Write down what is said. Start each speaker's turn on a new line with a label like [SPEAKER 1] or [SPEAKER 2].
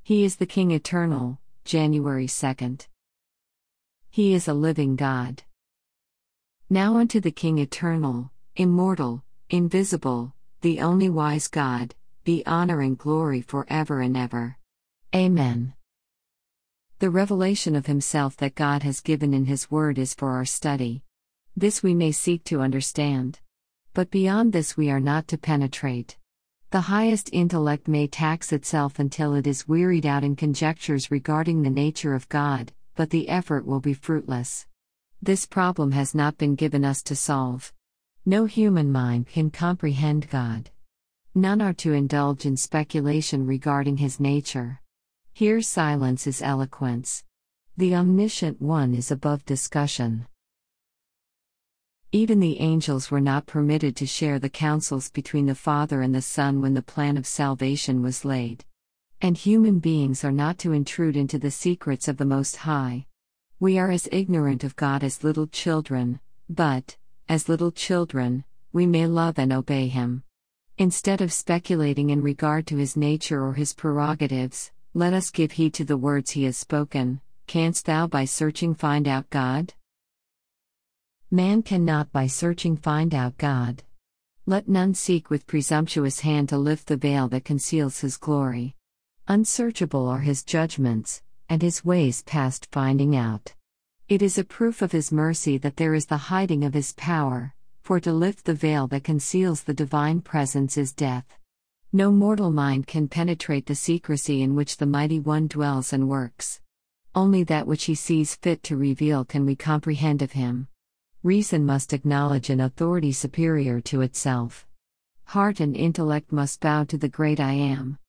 [SPEAKER 1] He is the King eternal, January 2nd. He is a living God. Now unto the King eternal, immortal, invisible, the only wise God, be honor and glory forever and ever. Amen. The revelation of Himself that God has given in His Word is for our study. This we may seek to understand. But beyond this we are not to penetrate. The highest intellect may tax itself until it is wearied out in conjectures regarding the nature of God, but the effort will be fruitless. This problem has not been given us to solve. No human mind can comprehend God. None are to indulge in speculation regarding His nature. Here silence is eloquence. The Omniscient One is above discussion. Even the angels were not permitted to share the counsels between the Father and the Son when the plan of salvation was laid. And human beings are not to intrude into the secrets of the Most High. We are as ignorant of God as little children, but, as little children, we may love and obey Him. Instead of speculating in regard to His nature or His prerogatives, let us give heed to the words He has spoken. Canst thou by searching find out God? Man cannot by searching find out God. Let none seek with presumptuous hand to lift the veil that conceals His glory. Unsearchable are His judgments, and His ways past finding out. It is a proof of His mercy that there is the hiding of His power, for to lift the veil that conceals the divine presence is death. No mortal mind can penetrate the secrecy in which the Mighty One dwells and works. Only that which He sees fit to reveal can we comprehend of Him. Reason must acknowledge an authority superior to itself. Heart and intellect must bow to the great I Am.